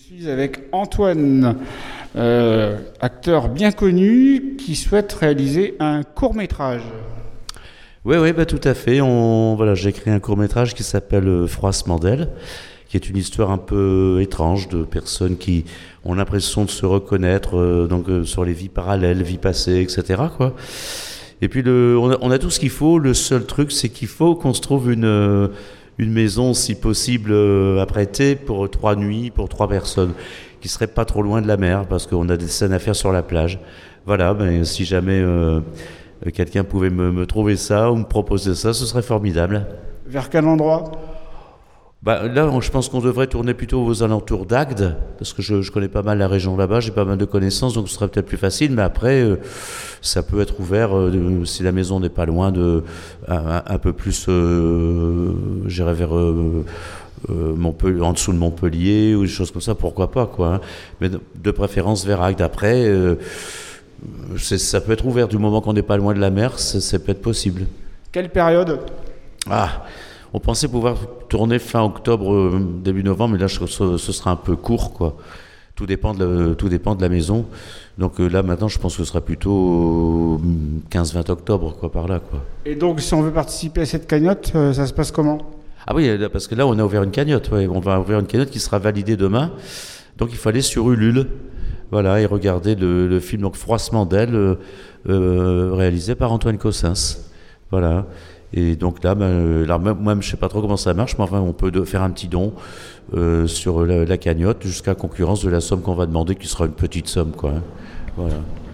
suis avec Antoine, acteur bien connu qui souhaite réaliser un court-métrage. Oui, bah, tout à fait. J'ai créé un court-métrage qui s'appelle Froissement d'ailes, qui est une histoire un peu étrange de personnes qui ont l'impression de se reconnaître sur les vies parallèles, vies passées, etc., quoi. Et puis on a tout ce qu'il faut. Le seul truc, c'est qu'il faut qu'on se trouve une maison, si possible, à prêter pour 3 nuits, pour 3 personnes, qui seraient pas trop loin de la mer, parce qu'on a des scènes à faire sur la plage. Voilà, ben, si jamais quelqu'un pouvait me trouver ça ou me proposer ça, ce serait formidable. Vers quel endroit ? Bah, là, je pense qu'on devrait tourner plutôt aux alentours d'Agde, parce que je connais pas mal la région là-bas, j'ai pas mal de connaissances, donc ce serait peut-être plus facile, mais après, ça peut être ouvert, si la maison n'est pas loin, un peu plus, j'irais vers Montpellier, en dessous de Montpellier, ou des choses comme ça, pourquoi pas, quoi, hein. Mais de préférence vers Agde. Après, ça peut être ouvert du moment qu'on n'est pas loin de la mer, ça peut être possible. Quelle période ? On pensait pouvoir tourner fin octobre, début novembre, mais là, ce sera un peu court, quoi. Tout dépend de la maison. Donc là, maintenant, je pense que ce sera plutôt 15-20 octobre, quoi, par là, quoi. Et donc, si on veut participer à cette cagnotte, ça se passe comment ? Ah oui, parce que là, on a ouvert une cagnotte. Ouais. On va ouvrir une cagnotte qui sera validée demain. Donc, il faut aller sur Ulule, voilà, et regarder le film, donc Froissement d'ailes, réalisé par Antoine Cossens. Voilà. Et donc là, moi, je sais pas trop comment ça marche, mais enfin, on peut faire un petit don sur la cagnotte jusqu'à concurrence de la somme qu'on va demander, qui sera une petite somme, quoi. Hein. Voilà.